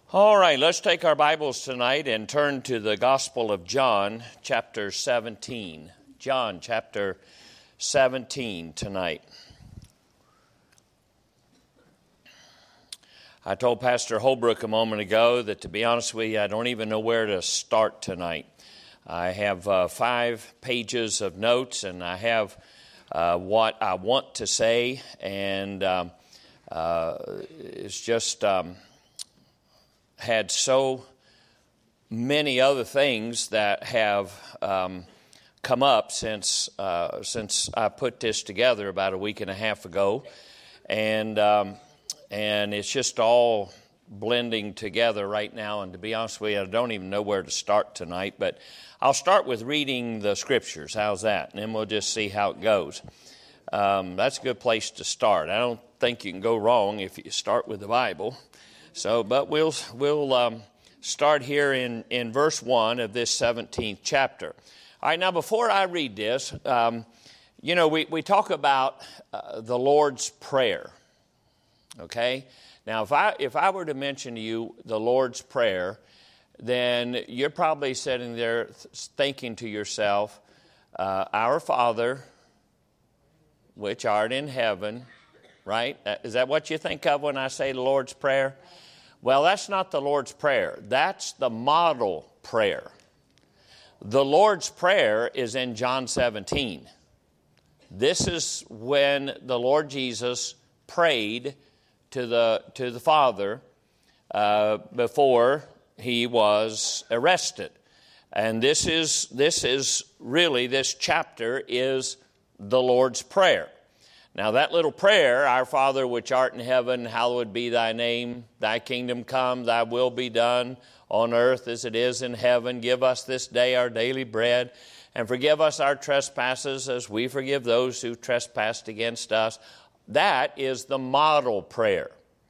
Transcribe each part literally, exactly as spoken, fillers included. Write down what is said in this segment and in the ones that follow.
All right, let's take our Bibles tonight and turn to the Gospel of John, chapter seventeen. John, chapter seventeen tonight. I told Pastor Holbrook a moment ago that, to be honest with you, I don't even know where to start tonight. I have uh, five pages of notes, and I have uh, what I want to say, and um, uh, it's just... Um, had so many other things that have um, come up since uh, since I put this together about a week and a half ago, and um, and it's just all blending together right now. And to be honest with you, I don't even know where to start tonight. But I'll start with reading the Scriptures. How's that? And then we'll just see how it goes. Um, that's a good place to start. I don't think you can go wrong if you start with the Bible. So, but we'll we'll um, start here in, in verse one of this seventeenth chapter. All right, now before I read this, um, you know, we, we talk about uh, the Lord's Prayer, okay? Now, if I if I were to mention to you the Lord's Prayer, then you're probably sitting there thinking to yourself, uh, Our Father, which art in heaven, right? Is that what you think of when I say the Lord's Prayer? Well, that's not the Lord's Prayer. That's the model prayer. The Lord's Prayer is in John seventeen. This is when the Lord Jesus prayed to the to the Father uh, before he was arrested. And this is this is really, this chapter is the Lord's Prayer. Now that little prayer, Our Father which art in heaven, hallowed be thy name, thy kingdom come, thy will be done on earth as it is in heaven. Give us this day our daily bread, and forgive us our trespasses as we forgive those who trespass against us. That is the model prayer.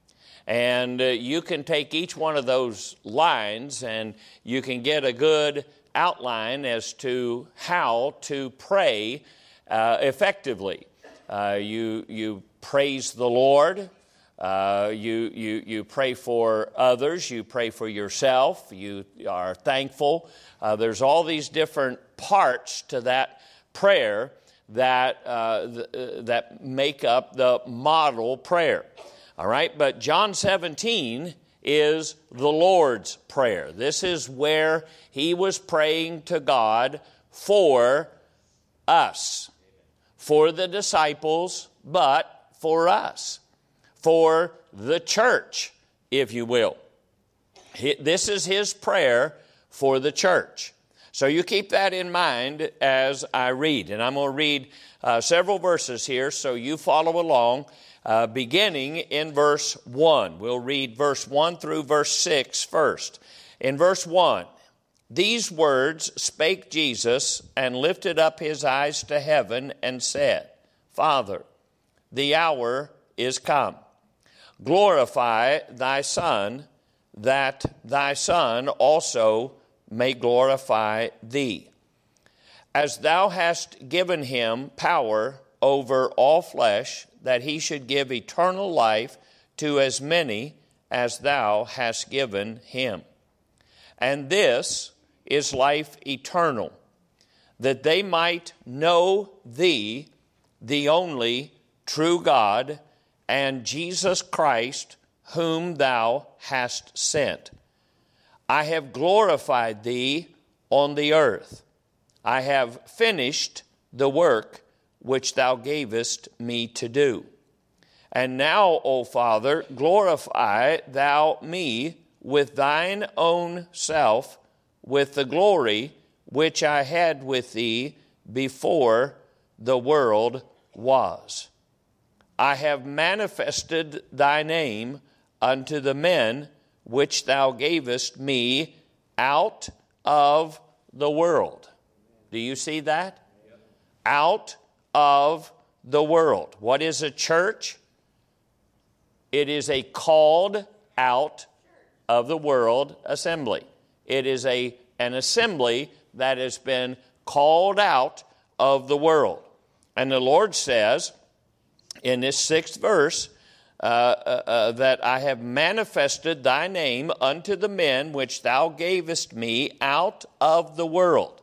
And uh, you can take each one of those lines and you can get a good outline as to how to pray uh, effectively. Uh, you you praise the Lord, uh, you, you, you pray for others, you pray for yourself, you are thankful. Uh, there's all these different parts to that prayer that, uh, th- that make up the model prayer. All right, but John seventeen is the Lord's Prayer. This is where he was praying to God for us. For the disciples, but for us, for the church, if you will. This is his prayer for the church. So you keep that in mind as I read. And I'm going to read uh, several verses here, so you follow along, uh, beginning in verse one. We'll read verse one through verse six first. In verse one, these words spake Jesus, and lifted up his eyes to heaven, and said, Father, the hour is come. Glorify thy Son, that thy Son also may glorify thee. As thou hast given him power over all flesh, that he should give eternal life to as many as thou hast given him. And this is life eternal, that they might know thee, the only true God, and Jesus Christ, whom thou hast sent. I have glorified thee on the earth. I have finished the work which thou gavest me to do. And now, O Father, glorify thou me with thine own self, with the glory which I had with thee before the world was. I have manifested thy name unto the men which thou gavest me out of the world. Do you see that? Out of the world. What is a church? It is a called out of the world assembly. It is a, an assembly that has been called out of the world. And the Lord says in this sixth verse, uh, uh, uh, that I have manifested thy name unto the men which thou gavest me out of the world.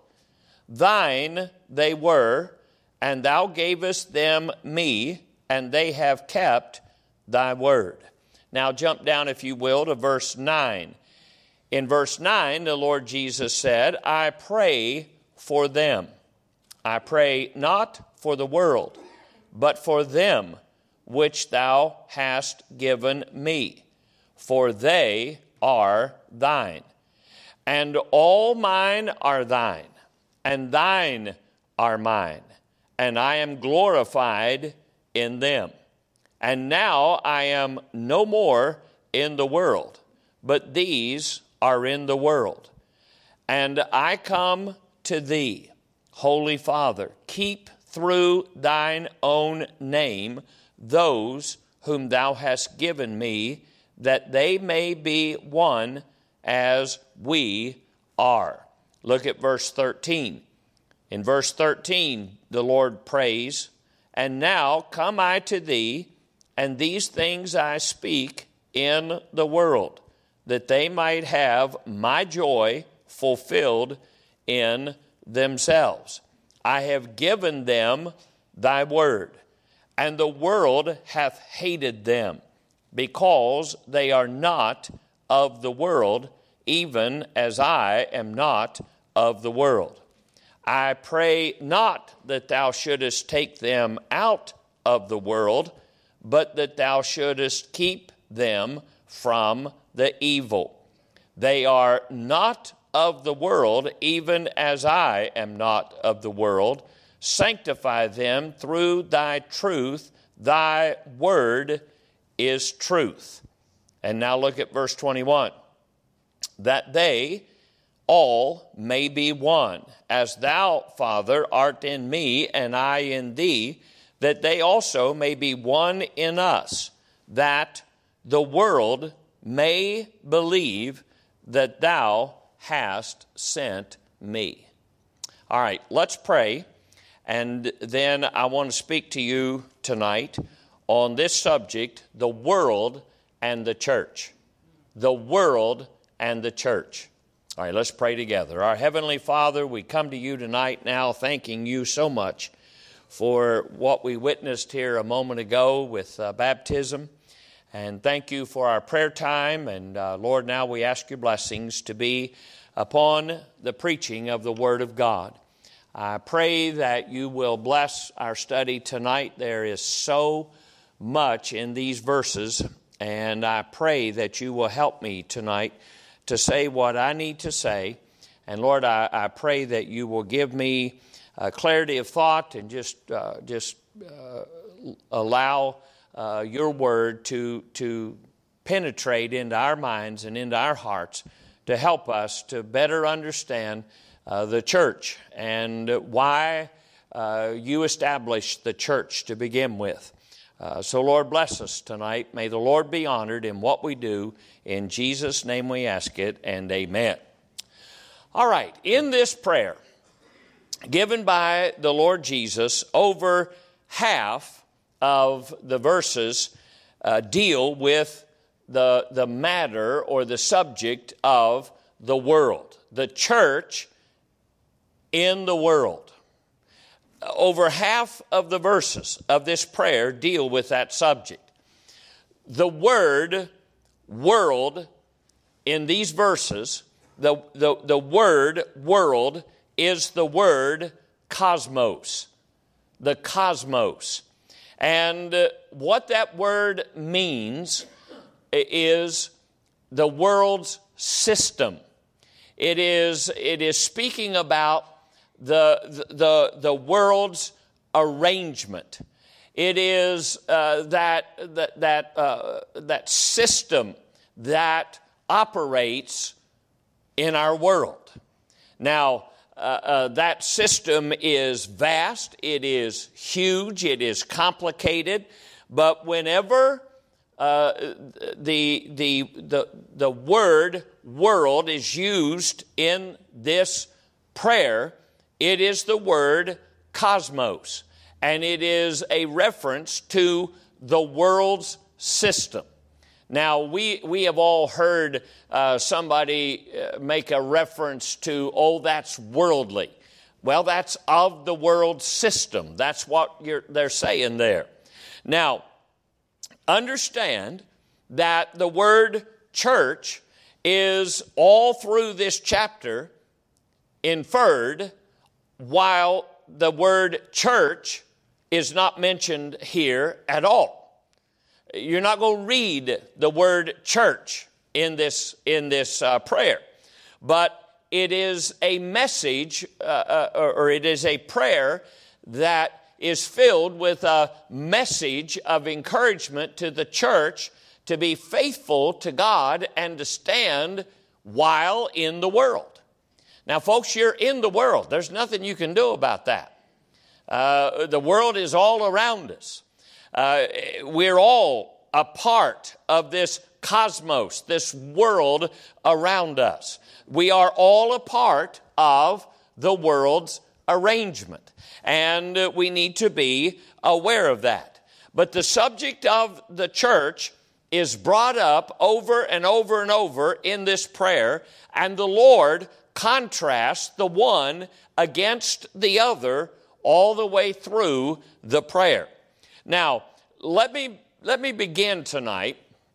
Thine they were, and thou gavest them me, and they have kept thy word. Now jump down, if you will, to verse nine. In verse nine, the Lord Jesus said, I pray for them. I pray not for the world, but for them which thou hast given me, for they are thine. And all mine are thine, and thine are mine, and I am glorified in them. And now I am no more in the world, but these are in the world. And I come to thee, Holy Father, keep through thine own name those whom thou hast given me, that they may be one as we are. Look at verse thirteen. In verse thirteen, the Lord prays, and now come I to thee, and these things I speak in the world, that they might have my joy fulfilled in themselves. I have given them thy word, and the world hath hated them, because they are not of the world, even as I am not of the world. I pray not that thou shouldest take them out of the world, but that thou shouldest keep them from the evil. They are not of the world, even as I am not of the world. Sanctify them through thy truth. Thy word is truth. And now look at verse twenty-one. That they all may be one, as thou, Father, art in me, and I in thee, that they also may be one in us, that the world may believe that thou hast sent me. All right, let's pray, and then I want to speak to you tonight on this subject, the world and the church. The world and the church. All right, let's pray together. Our Heavenly Father, we come to you tonight now thanking you so much for what we witnessed here a moment ago with uh, baptism. And thank you for our prayer time. And uh, Lord, now we ask your blessings to be upon the preaching of the Word of God. I pray that you will bless our study tonight. There is so much in these verses, and I pray that you will help me tonight to say what I need to say. And Lord, I, I pray that you will give me uh, clarity of thought and just uh, just uh, allow uh, your word to to penetrate into our minds and into our hearts to help us to better understand uh, the church and why uh, you established the church to begin with. Uh, so, Lord, bless us tonight. May the Lord be honored in what we do. In Jesus' name we ask it, and amen. All right, in this prayer given by the Lord Jesus, over half of the verses uh, deal with the, the matter or the subject of the world, the church in the world. Over half of the verses of this prayer deal with that subject. The word world in these verses, the, the, the word world is the word cosmos, the cosmos. And uh, what that word means is the world's system. It is, it is speaking about the, the, the world's arrangement. It is uh, that, that, that, uh, that system that operates in our world. Now, uh, uh, that system is vast, it is huge, it is complicated, but whenever uh, the, the, the, the word world is used in this prayer, it is the word cosmos, and it is a reference to the world's system. Now, we, we have all heard uh, somebody uh, make a reference to, oh, that's worldly. Well, that's of the world system. That's what you're, they're saying there. Now, understand that the word church is all through this chapter inferred, while the word church is not mentioned here at all. You're not going to read the word church in this, in this uh, prayer, but it is a message uh, uh, or, or it is a prayer that is filled with a message of encouragement to the church to be faithful to God and to stand while in the world. Now, folks, you're in the world. There's nothing you can do about that. Uh, the world is all around us. Uh, we're all a part of this cosmos, this world around us. We are all a part of the world's arrangement, and uh, we need to be aware of that. But the subject of the church is brought up over and over and over in this prayer, and the Lord contrasts the one against the other all the way through the prayer. Now, let me let me begin tonight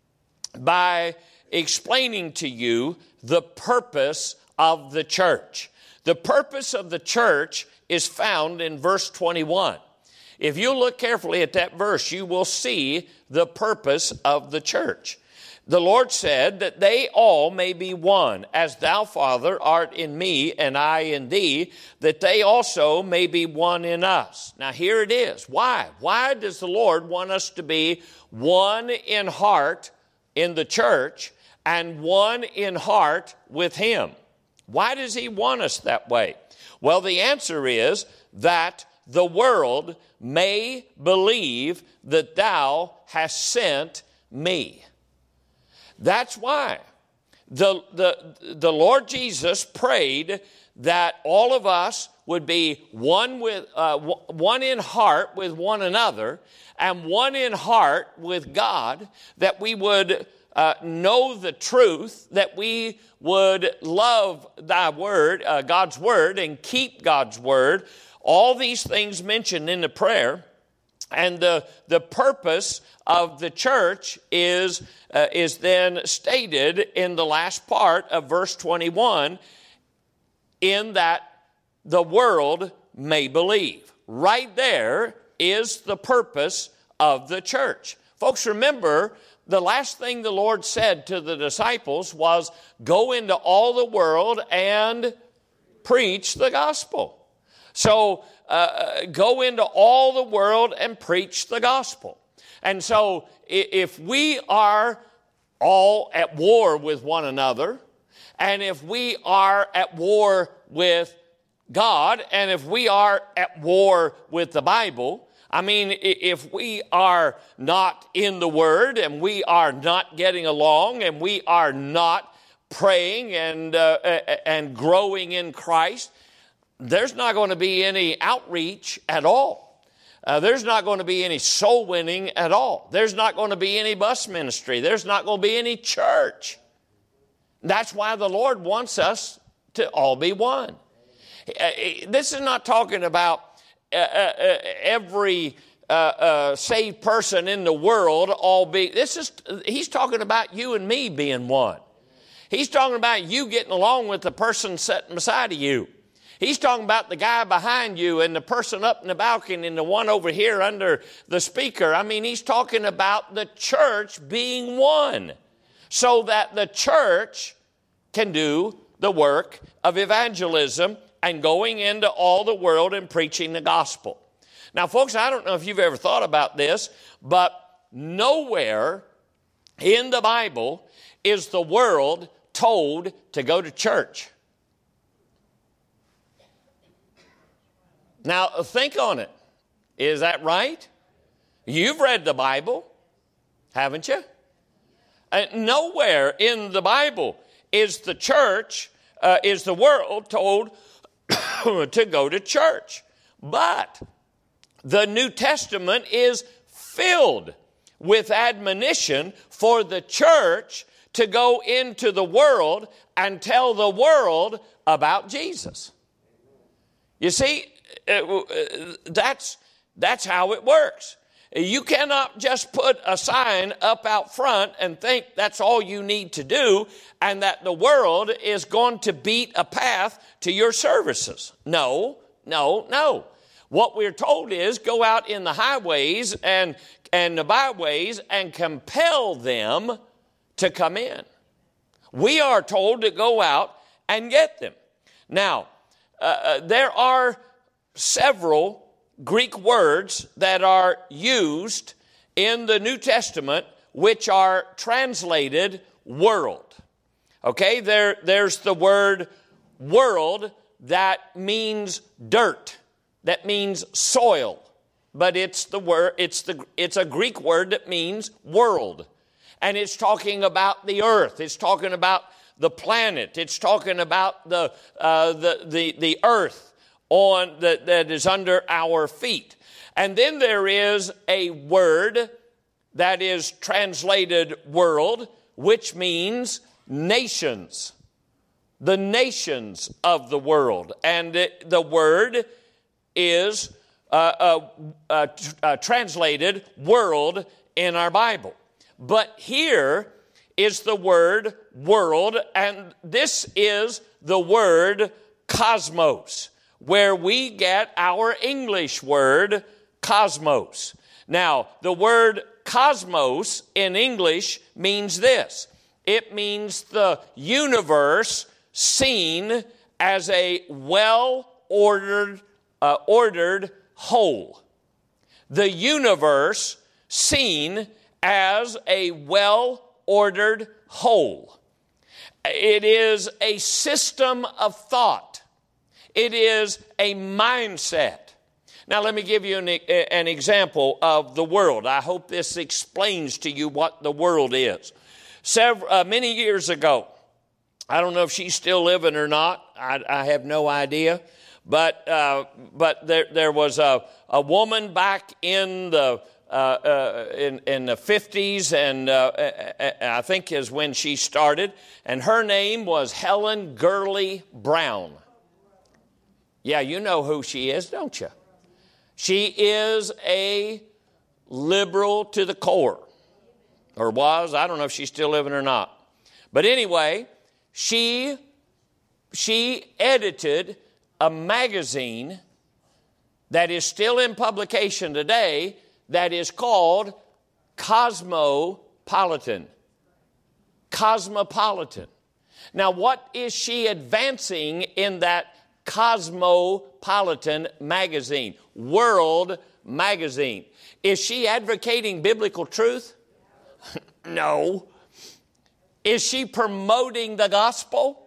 by explaining to you the purpose of the church. The purpose of the church is found in verse twenty-one. If you look carefully at that verse, you will see the purpose of the church. The Lord said that they all may be one, as thou, Father, art in me and I in thee, that they also may be one in us. Now here it is. Why? Why does the Lord want us to be one in heart in the church and one in heart with Him? Why does He want us that way? Well, the answer is that the world may believe that thou hast sent me. That's why the, the, the Lord Jesus prayed that all of us would be one with uh, one in heart with one another and one in heart with God, that we would uh, know the truth, that we would love thy word, uh, God's word, and keep God's word. All these things mentioned in the prayer. And the, the purpose of the church is, uh, is then stated in the last part of verse twenty-one, in that the world may believe. Right there is the purpose of the church. Folks, remember, the last thing the Lord said to the disciples was, go into all the world and preach the gospel. So, Uh, go into all the world and preach the gospel. And so if we are all at war with one another, and if we are at war with God, and if we are at war with the Bible, I mean, if we are not in the Word, and we are not getting along, and we are not praying and, uh, and growing in Christ, there's not going to be any outreach at all. Uh, there's not going to be any soul winning at all. There's not going to be any bus ministry. There's not going to be any church. That's why the Lord wants us to all be one. Uh, this is not talking about uh, uh, every uh, uh, saved person in the world all be. This is He's talking about you and me being one. He's talking about you getting along with the person sitting beside of you. He's talking about the guy behind you and the person up in the balcony and the one over here under the speaker. I mean, he's talking about the church being one so that the church can do the work of evangelism and going into all the world and preaching the gospel. Now, folks, I don't know if you've ever thought about this, but nowhere in the Bible is the world told to go to church. Now, think on it. Is that right? You've read the Bible, haven't you? Uh, nowhere in the Bible is the church, uh, is the world told to go to church. But the New Testament is filled with admonition for the church to go into the world and tell the world about Jesus. You see, that's, that's how it works. You cannot just put a sign up out front and think that's all you need to do and that the world is going to beat a path to your services. No, no, no. What we're told is go out in the highways and, and the byways and compel them to come in. We are told to go out and get them. Now, uh, there are several Greek words that are used in the New Testament which are translated world. Okay, there, there's the word world that means dirt, that means soil, but it's the word, it's the, it's a Greek word that means world. And it's talking about the earth. It's talking about the planet. It's talking about the uh, the, the the earth on the, that is under our feet. And then there is a word that is translated world, which means nations. The nations of the world. And it, the word is uh, uh, uh, uh, translated world in our Bible. But here is the word world, and this is the word cosmos, where we get our English word cosmos. Now, the word cosmos in English means this. It means the universe seen as a well-ordered uh, ordered whole. The universe seen as a well-ordered whole. It is a system of thought. It is a mindset. Now, let me give you an, an example of the world. I hope this explains to you what the world is. Several, uh, many years ago, I don't know if she's still living or not. I, I have no idea. But uh, but there there was a, a woman back in the uh, uh, in in the fifties, and uh, I think is when she started, and her name was Helen Gurley Brown. Yeah, you know who she is, don't you? She is a liberal to the core, or was. I don't know if she's still living or not. But anyway, she she edited a magazine that is still in publication today that is called Cosmopolitan. Cosmopolitan. Now, what is she advancing in that Cosmopolitan magazine? World magazine. Is she advocating biblical truth? No. Is she promoting the gospel?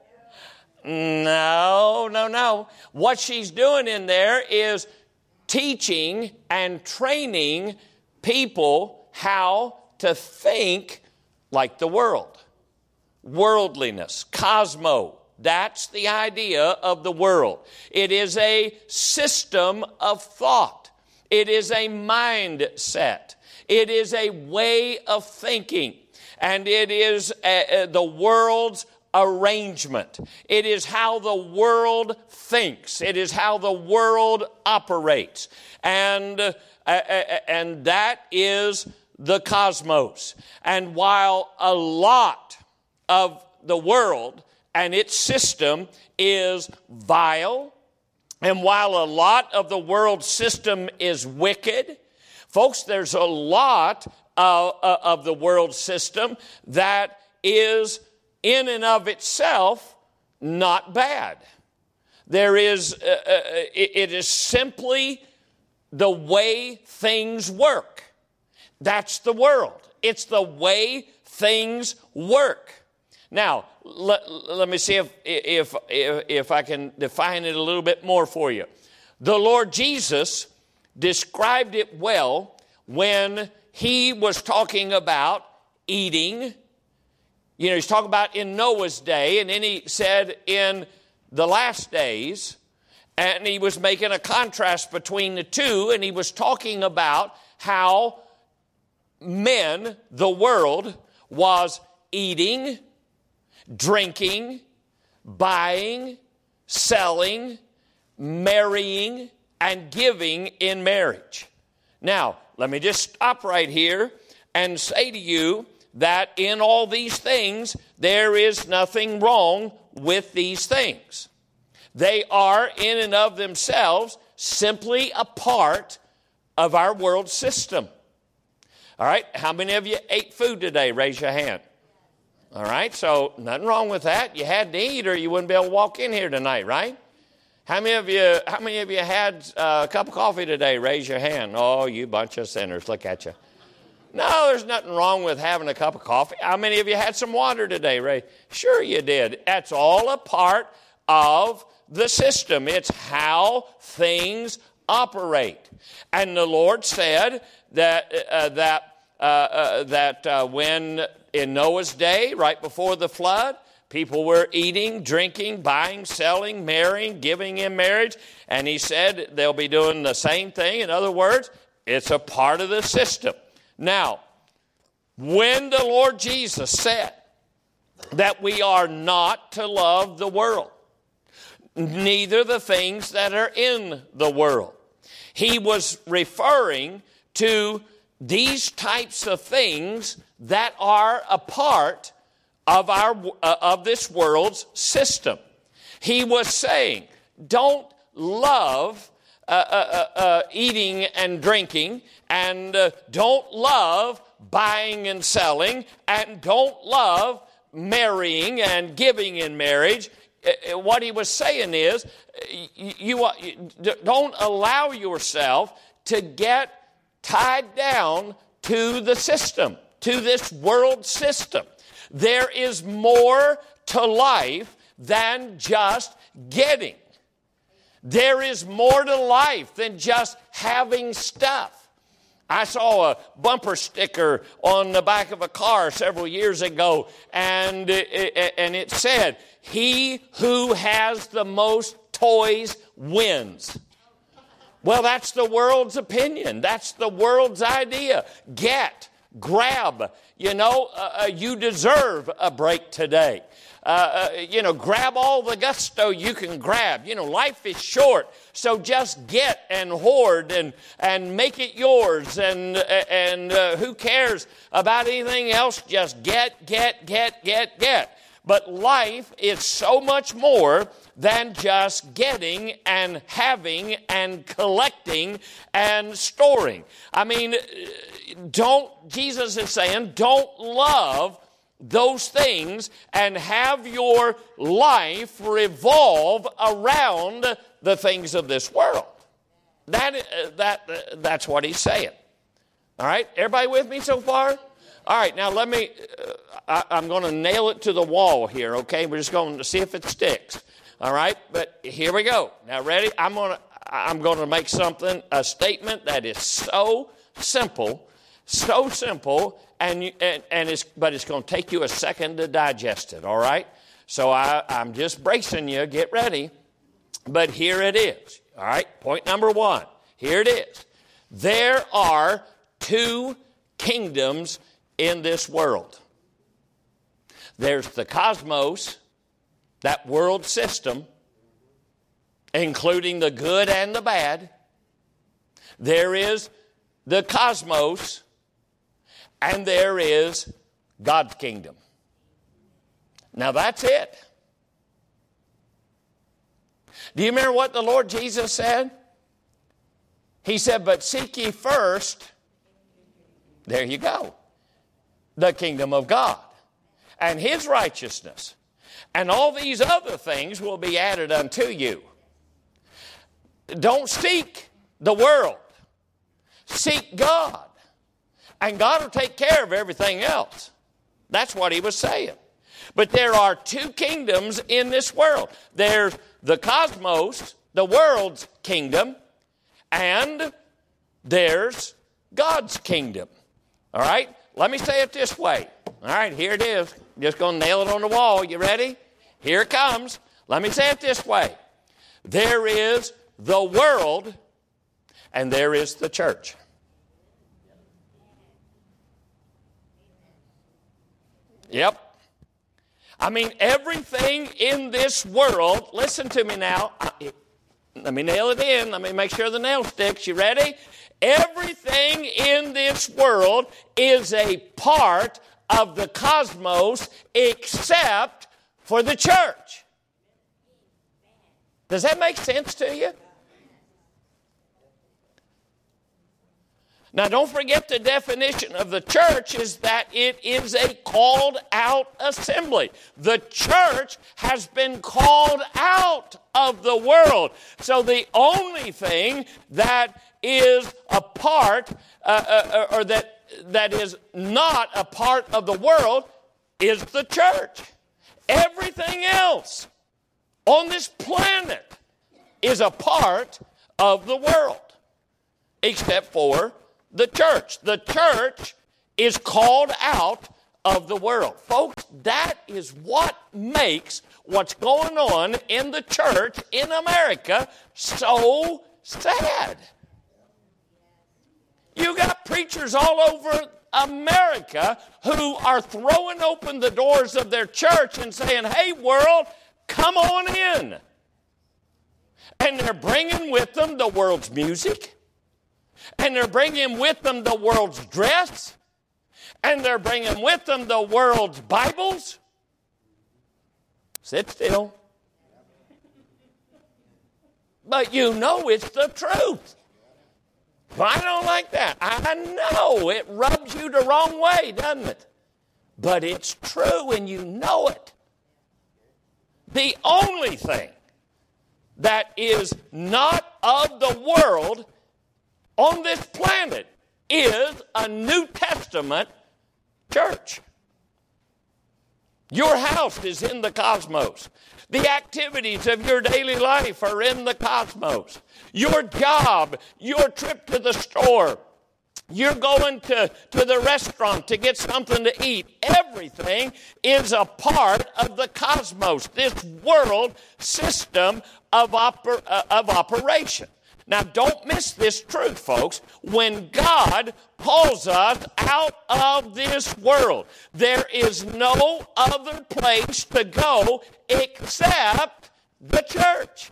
No, no, no. What she's doing in there is teaching and training people how to think like the world. Worldliness, cosmo. That's the idea of the world. It is a system of thought. It is a mindset. It is a way of thinking. And it is a, a, the world's arrangement. It is how the world thinks. It is how the world operates. And, uh, uh, and that is the cosmos. And while a lot of the world and its system is vile, and while a lot of the world system is wicked, folks, there's a lot uh, of the world system that is in and of itself not bad. There is, uh, uh, it, it is simply the way things work. That's the world. It's the way things work. Now, let, let me see if, if, if, if I can define it a little bit more for you. The Lord Jesus described it well when he was talking about eating. You know, he's talking about in Noah's day, and then he said in the last days, and he was making a contrast between the two, and he was talking about how men, the world, was eating, drinking, buying, selling, marrying, and giving in marriage. Now, let me just stop right here and say to you that in all these things, there is nothing wrong with these things. They are in and of themselves simply a part of our world system. All right, how many of you ate food today? Raise your hand. All right, so nothing wrong with that. You had to eat or you wouldn't be able to walk in here tonight, right? How many of you, how many of you had a cup of coffee today? Raise your hand. Oh, you bunch of sinners. Look at you. No, there's nothing wrong with having a cup of coffee. How many of you had some water today, Ray? Sure you did. That's all a part of the system. It's how things operate. And the Lord said that uh, that uh, uh, that uh, when in Noah's day, right before the flood, people were eating, drinking, buying, selling, marrying, giving in marriage. And he said they'll be doing the same thing. In other words, it's a part of the system. Now, when the Lord Jesus said that we are not to love the world, neither the things that are in the world, he was referring to these types of things that are a part of our uh, of this world's system. He was saying, don't love uh, uh, uh, eating and drinking, and uh, don't love buying and selling, and don't love marrying and giving in marriage. Uh, what he was saying is, you, you, you don't allow yourself to get tied down to the system, to this world system. There is more to life than just getting. There is more to life than just having stuff. I saw a bumper sticker on the back of a car several years ago, and it, and it said, "He who has the most toys wins." Well, that's the world's opinion. That's the world's idea. Get, grab. You know, uh, you deserve a break today. Uh, uh, you know, grab all the gusto you can grab. You know, life is short, so just get and hoard and and make it yours. And and uh, who cares about anything else? Just get, get, get, get, get. But life is so much more than just getting and having and collecting and storing. I mean, don't, Jesus is saying, don't love those things and have your life revolve around the things of this world. That, that, that's what he's saying. All right, everybody with me so far? All right, now let me, uh, I, I'm going to nail it to the wall here, okay? We're just going to see if it sticks. All right, but here we go. Now, ready? I'm going to I'm going to make something, a statement that is so simple, so simple, and you, and, and it's but it's going to take you a second to digest it. All right. So I, I'm just bracing you. Get ready. But here it is. All right. Point number one. Here it is. There are two kingdoms in this world. There's the cosmos, that world system, including the good and the bad. There is the cosmos, and there is God's kingdom. Now that's it. Do you remember what the Lord Jesus said? He said, but seek ye first, there you go, the kingdom of God and his righteousness. And all these other things will be added unto you. Don't seek the world. Seek God. And God will take care of everything else. That's what he was saying. But there are two kingdoms in this world. There's the cosmos, the world's kingdom, and there's God's kingdom. All right? Let me say it this way. All right, here it is. Just going to nail it on the wall. You ready? Here it comes. Let me say it this way. There is the world and there is the church. Yep. I mean, everything in this world, listen to me now. Let me nail it in. Let me make sure the nail sticks. You ready? Everything in this world is a part of the cosmos except for the church. Does that make sense to you? Now, don't forget the definition of the church is that it is a called out assembly. The church has been called out of the world. So the only thing that is a part, uh, uh, or that that is not a part of the world is the church. Everything else on this planet is a part of the world, except for the church. The church is called out of the world. Folks, that is what makes what's going on in the church in America so sad. You got preachers all over America who are throwing open the doors of their church and saying, hey, world, come on in. And they're bringing with them the world's music. And they're bringing with them the world's dress. And they're bringing with them the world's Bibles. Sit still. But you know it's the truth. Well, I don't like that. I know it rubs you the wrong way, doesn't it? But it's true and you know it. The only thing that is not of the world on this planet is a New Testament church. Your house is in the cosmos. The activities of your daily life are in the cosmos. Your job, your trip to the store, you're going to, to the restaurant to get something to eat. Everything is a part of the cosmos, this world system of, oper, uh, of operation. Now, don't miss this truth, folks. When God calls us out of this world, there is no other place to go except the church.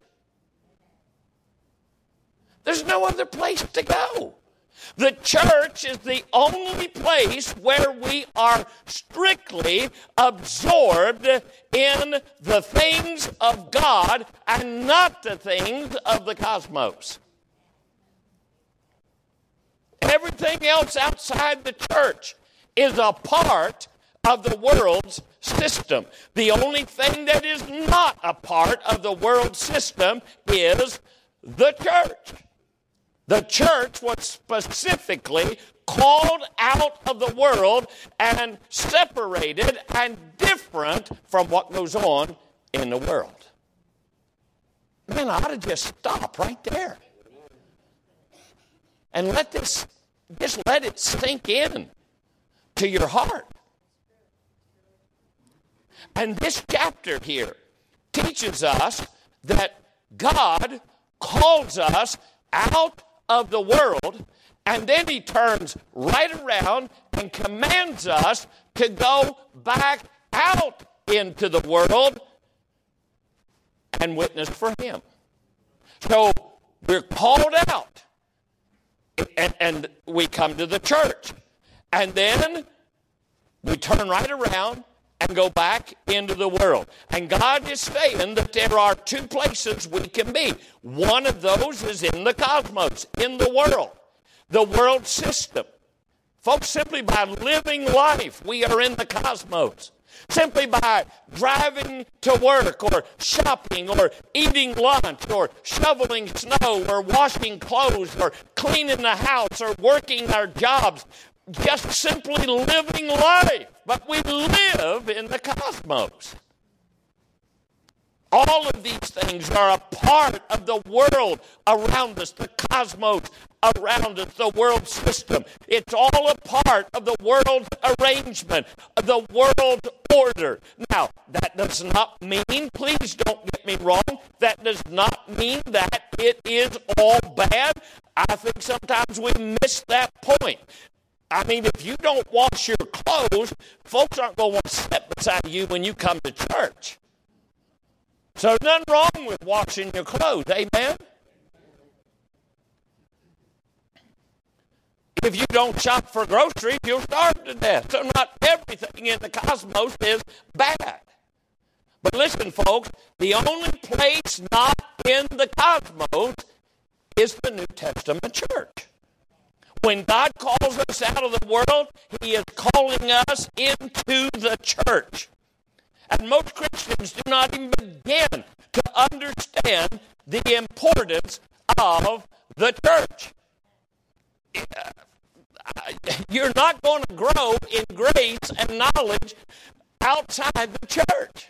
There's no other place to go. The church is the only place where we are strictly absorbed in the things of God and not the things of the cosmos. Everything else outside the church is a part of the world's system. The only thing that is not a part of the world system is the church. The church was specifically called out of the world and separated and different from what goes on in the world. Man, I ought to just stop right there. And let this, just let it sink in to your heart. And this chapter here teaches us that God calls us out of the world, and then he turns right around and commands us to go back out into the world and witness for him. So we're called out. And, and we come to the church. And then we turn right around and go back into the world. And God is saying that there are two places we can be. One of those is in the cosmos, in the world, the world system. Folks, simply by living life, we are in the cosmos. Simply by driving to work or shopping or eating lunch or shoveling snow or washing clothes or cleaning the house or working our jobs, just simply living life. But we live in the cosmos. All of these things are a part of the world around us, the cosmos around us, the world system. It's all a part of the world's arrangement, the world order. Now, that does not mean, please don't get me wrong, that does not mean that it is all bad. I think sometimes we miss that point. I mean, if you don't wash your clothes, folks aren't going to want to sit beside you when you come to church. So there's nothing wrong with washing your clothes. Amen? If you don't shop for groceries, you'll starve to death. So not everything in the cosmos is bad. But listen, folks, the only place not in the cosmos is the New Testament church. When God calls us out of the world, He is calling us into the church. And most Christians do not even begin to understand the importance of the church. You're not going to grow in grace and knowledge outside the church.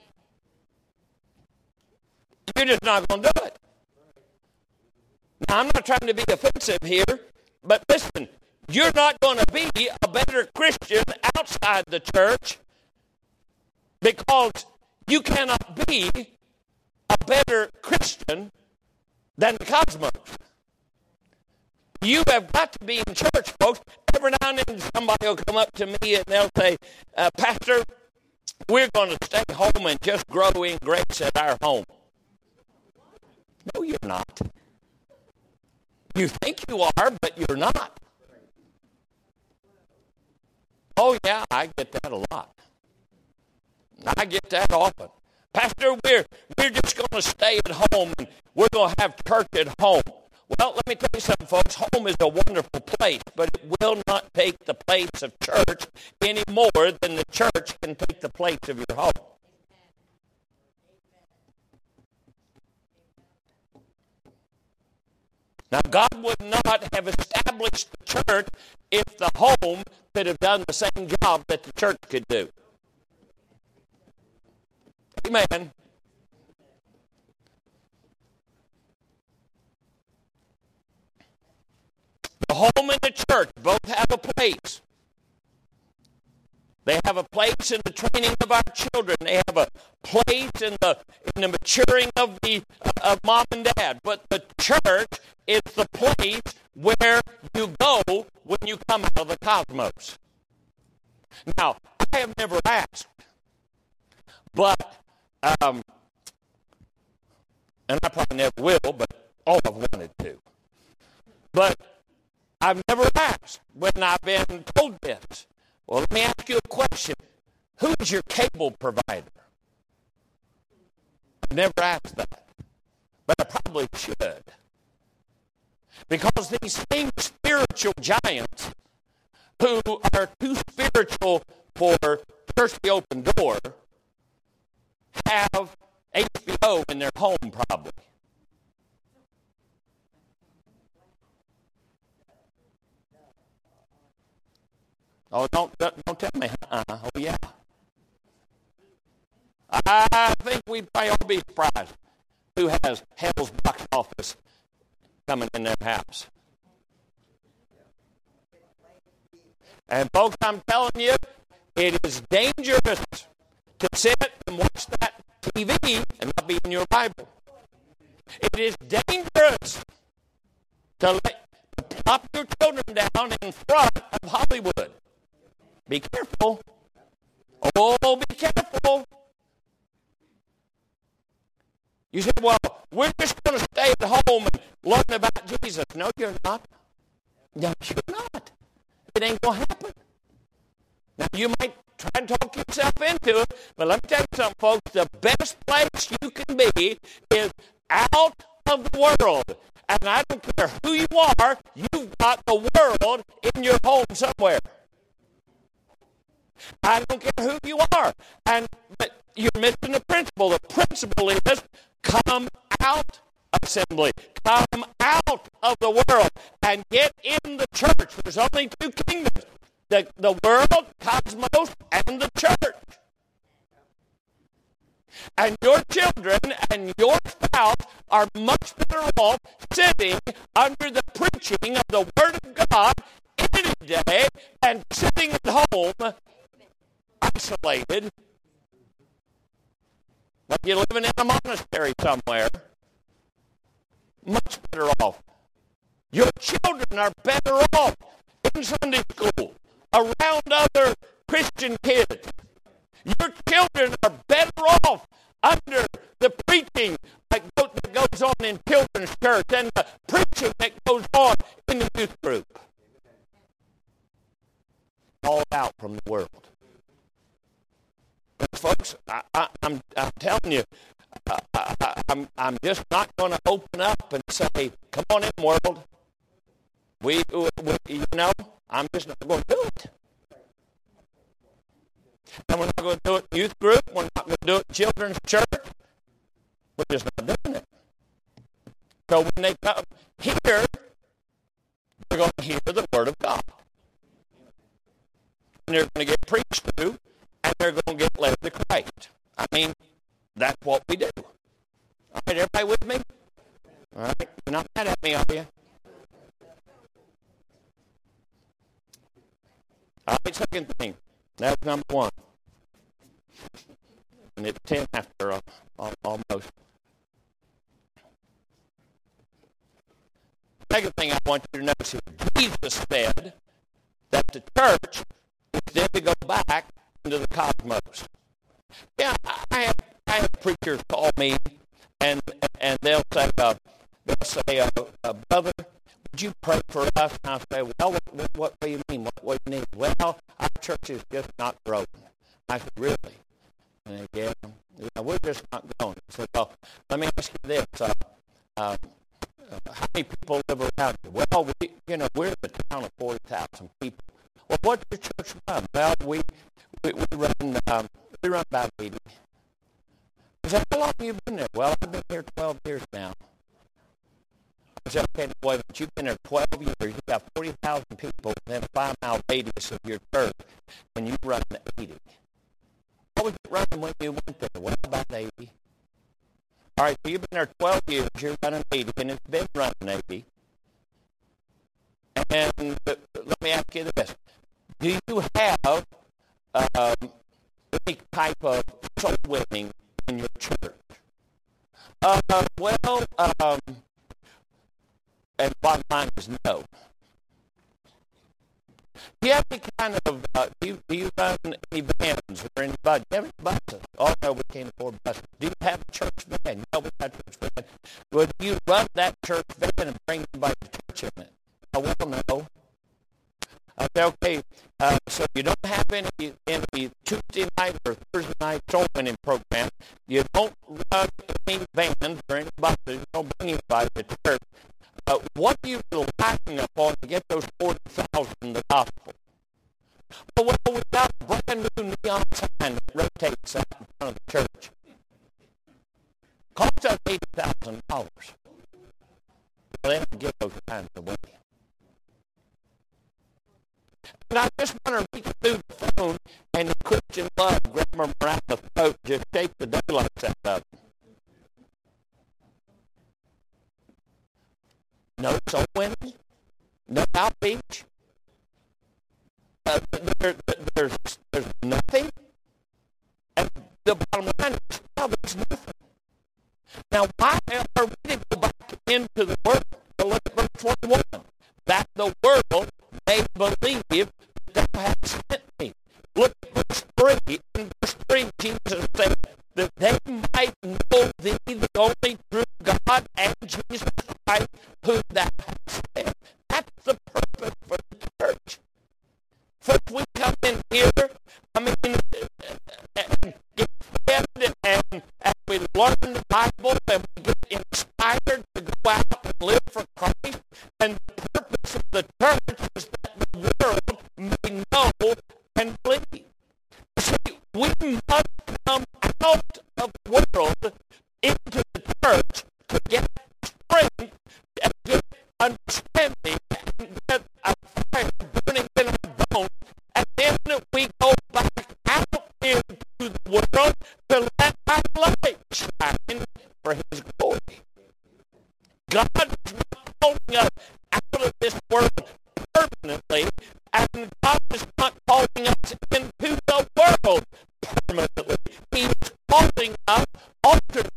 You're just not going to do it. Now, I'm not trying to be offensive here, but listen, you're not going to be a better Christian outside the church because you cannot be a better Christian than the cosmos. You have got to be in church, folks. Every now and then somebody will come up to me and they'll say, uh, Pastor, we're going to stay home and just grow in grace at our home. No, you're not. You think you are, but you're not. Oh, yeah, I get that a lot. I get that often. Pastor, we're, we're just going to stay at home and we're going to have church at home. Well, let me tell you something, folks. Home is a wonderful place, but it will not take the place of church any more than the church can take the place of your home. Now, God would not have established the church if the home could have done the same job that the church could do. Amen. The home and the church both have a place. They have a place in the training of our children. They have a place in the in the maturing of the uh, of mom and dad. But the church is the place where you go when you come out of the cosmos. Now, I have never asked, but um, and I probably never will, but all I've wanted to. But I've never asked when I've been told this. Well, let me ask you a question. Who is your cable provider? I've never asked that, but I probably should. Because these same spiritual giants who are too spiritual for Church the Open Door have H B O in their home probably. Oh, don't, don't tell me. Uh, oh, yeah. I think we'd probably all be surprised who has hell's box office coming in their house. And folks, I'm telling you, it is dangerous to sit and watch that T V and not be in your Bible. It is dangerous to, let, to plop your children down in front of Hollywood. Be careful. Oh, be careful. You say, well, we're just going to stay at home and learn about Jesus. No, you're not. No, you're not. It ain't going to happen. Now, you might try and talk yourself into it, but let me tell you something, folks. The best place you can be is out of the world. And I don't care who you are, you've got the world in your home somewhere. I don't care who you are. And but you're missing the principle. The principle is come out of assembly. Come out of the world and get in the church. There's only two kingdoms. The, the world, cosmos, and the church. And your children and your spouse are much better off sitting under the preaching of the Word of God any day than sitting at home isolated, like you're living in a monastery somewhere. Much better off. Your children are better off in Sunday school, around other Christian kids. Your children are better off under the preaching that goes on in children's church and the preaching that goes on in the youth group. All out from the world. But folks, I, I, I'm, I'm telling you, I, I, I'm, I'm just not going to open up and say, come on in, world. We, we, you know, I'm just not going to do it. And we're not going to do it in youth group. We're not going to do it in children's church. We're just not doing it. So when they come here, they're going to hear the Word of God. And they're going to get preached to, and they're going to get led to Christ. I mean, that's what we do. All right, everybody with me? All right, you're not mad at me, are you? All right, second thing. That's number one. And it's ten after uh, almost. Second thing I want you to notice is Jesus said that the church is then to go back into the cosmos. Yeah, I have, I have preachers call me, and and they'll say, uh, they'll say, uh, uh, brother, would you pray for us? And I'll say, well, what, what, what do you mean? What, what do you need? Well, our church is just not growing. I said, really? And they said, yeah, yeah, we're just not growing. I said, well, let me ask you this. Uh, uh, uh, how many people live around you? Well, we, you know, we're in a town of forty thousand people. Well, what's your church run? Well, we, we, we run um, we run about eighty. I said, how long have you been there? Well, I've been here twelve years now. I said, okay, boy, but you've been there twelve years. You've got forty thousand people within a five-mile radius of your church, and you run eighty. What was it running when you went there? Well, about eighty. All right, so you've been there twelve years. You're running eighty, and it's been running eighty. And uh, let me ask you this. Do you have um, any type of soul winning in your church? Uh, well, um, and bottom line is no. Do you have any kind of, uh, do, you, do you run any vans or any buses? Do you have any buses? Oh, no, we can't afford buses. Do you have a church van? No, we have a church van. Well, do you run that church van and bring everybody to church in it? Oh, well, no. I say, okay, uh, so you don't have any, any Tuesday night or Thursday night soul winning program. You don't run any vans or any buses. You don't bring anybody to church. Uh, what are you relying upon to get those forty thousand in the gospel? Well, well, we got a brand new neon sign that rotates out in front of the church. Costs us eighty thousand dollars. Well, they don't give those kinds away. And I just want to reach through the phone and the Christian love grab them around the throat, just shake the daylights out of them. No soul winning, no outreach. Uh, there, there's, there's nothing. And the bottom line is, now there's nothing. Now, why are we to go back into the world? So look at verse twenty-one. That the world may believe that thou hast sent me. Look at verse three. In verse three, Jesus said that they might know thee, the only true God, and Jesus Christ, who thou hast sent. That's the purpose for the church. First we come in here, I mean, and get fed, and, and we learn the Bible, and we get inspired to go out and live for Christ. And the purpose of the church is that the world may know and believe. See, we must come out of the world into the church to get strength and get understanding and get a fire burning in our bones. And then we go back out into the world to let our light shine for His glory. God is not calling us out of this world permanently, and God is not calling us into the world permanently. He is calling us alternately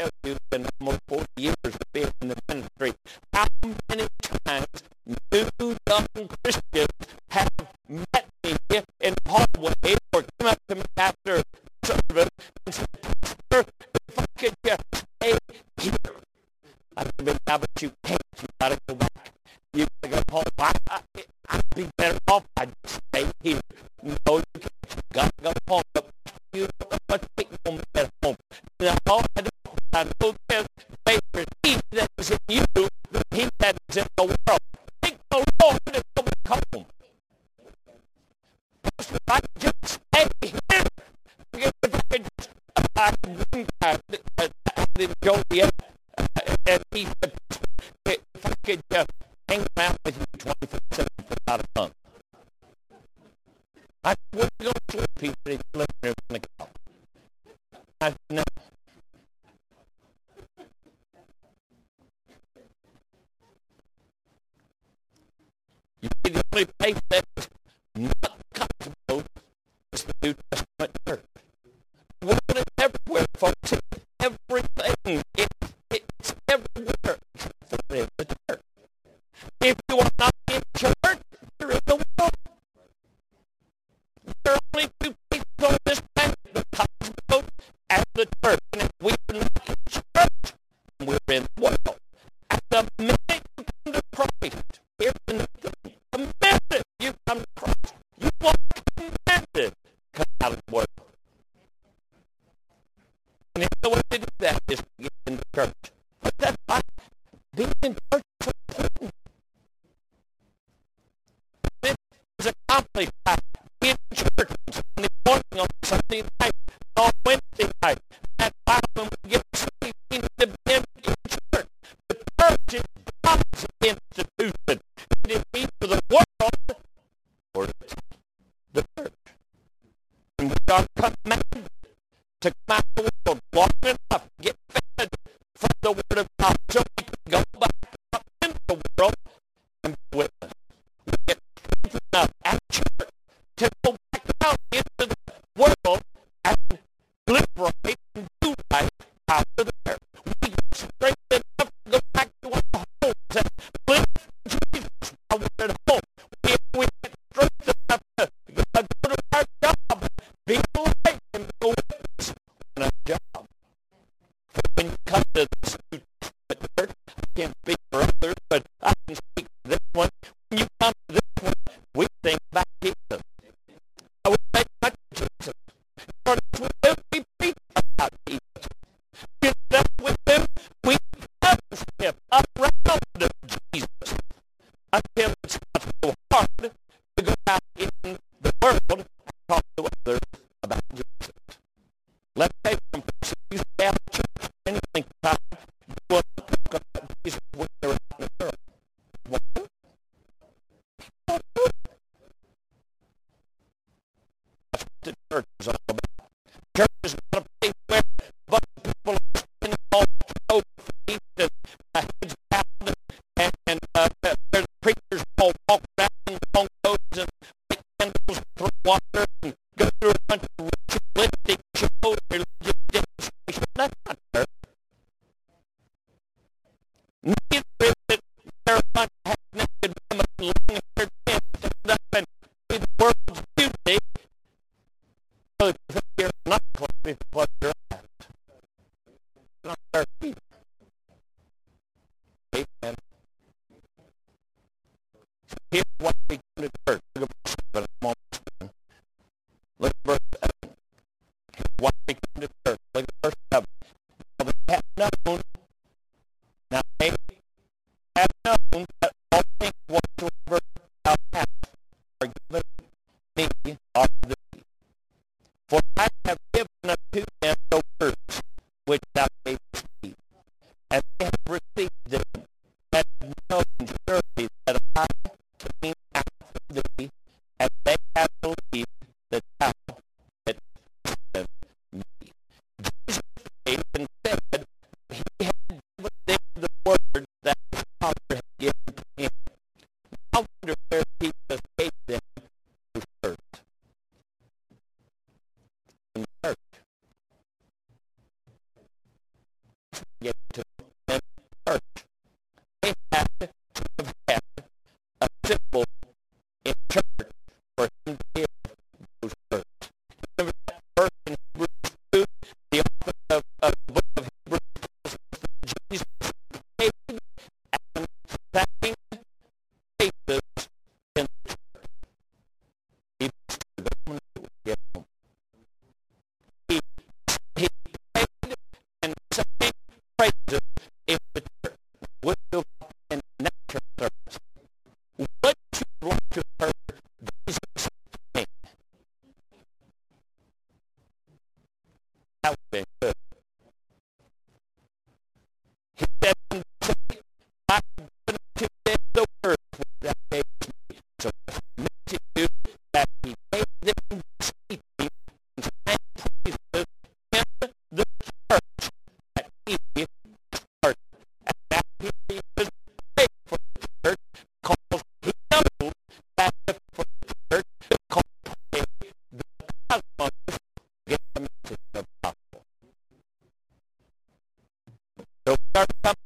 tell you in almost forty years of being in the ministry, how many times new young Christians have met me in the hallway or come up to me after service and said, Pastor, if I could just stay here. I said, yeah, but you can't. You got to go back. You got to go home. I, I, I'd be better off. I'd stay here. No, you can't. You got to go home. But you don't know what's waiting on me at home. Now, all I know, I know this. Greater is he that is in you than he that is in the world. Think the Lord and go back home. Pastor, if I could just stay here. If I could just, I could one time, I didn't go yet. And he said, if I could just hang around with you twenty-four seven for about a month. I said, where are you going to sleep? He said, he's living there on the couch. I said, no. You see, the only place that is not comfortable is the New Testament church. The world is everywhere, folks. It's everything. It, it's everywhere except for in the church. If you are not in church, you're in the world. There are only two places on this planet, the cosmos and the church. And if we are not in church, we're in the world. At the minute you come to Christ, here's the thing. The minute you come to Christ, you are commanded to come out of the world. And the way to do that is to get in the church. But that's why being in church is so important. This is accomplished by being in church on Sunday morning, on Sunday night, on Wednesday night. That's why when we get saved, we need to be in church. The church is God's institution. It is either the world or it's the church. And we are commanded to come out of the world long enough to get fed from the Word of God so we can go back up into the world and be witness. We get strength enough at church to go back out into the world and liberate and do right out of there. We get strength enough to go back to our homes and live for Jesus while we're at home. We, we get strength enough to go to our job, be a light and be a witness on our job. But when you come to this New Testament church, I can't speak for others, but I can speak for this one. When you come to this one, we think about Jesus. I would think about Jesus. Start with them, we preach about Jesus. You know, with them, we fellowship around Jesus. Until it's not so hard to go out in the world and talk to others about Jesus. Let's say from person you stay out of church any length of time, you will not talk about Jesus when you're out in the world. What? That's what the church is all about. Church is not a place where a bunch of people are spending all over feet and uh, heads down and, and uh, there's preachers all walk around in long coats and light candles, throw water, and go through a bunch of ritualistic shows, religious demonstrations. That's not church. Neither is it there are a bunch of half-naked women long-haired men stand up and be the world's beauty. So if you think you're not close, it's what you're at. It's not church either. Amen. Here's why we come to church. Look at verse seven. I'm on the screen. Look at verse seven. Here's why we come to church. Look at verse seven. Now they have known, now they have known that all things whatsoever thou hast are given me are thee. For I have given unto them the words which thou gavest me, and they have received them, and have known surely that I came out from thee, and they have believed that thou hadst sent me. Jesus prayed and said that he had given them the word that his Father had given to him. I wonder where Jesus gave them those words. In the church. get to them church. They had to have had a symbol in church for him to hear those words. Remember that verse in Hebrews two, the author of, of the book of Hebrews tells us that Jesus prayed and sang praises in the church. He was true, but I'm going to get home. He, he prayed and sang praises in the church. What do in that church service? What you want to hear Jesus sing? That would have been good. He said, I have given to them the words which thou gavest me. So I commit to you that he gave them this teaching and sang praises in the church that he started. And that he was praying for the church because he knows that for the church, because praying the cosmos get the message of the gospel. So we are coming